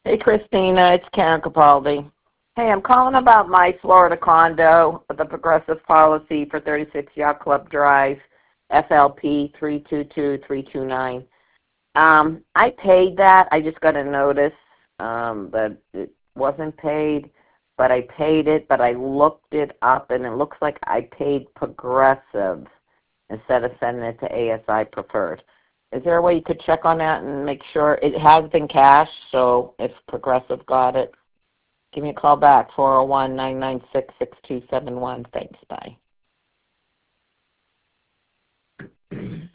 Hey, Christina, it's Karen Capaldi. Hey, I'm calling about my Florida condo, the progressive policy for 36 Yacht Club Drive, FLP 322329. I paid that. I just got a notice that it wasn't paid, but I paid it, but I looked it up, and it looks like I paid progressive instead of sending it to ASI Preferred. Is there a way you could check on that and make sure it has been cashed, so if Progressive got it? Give me a call back, 401-996-6271. Thanks, bye.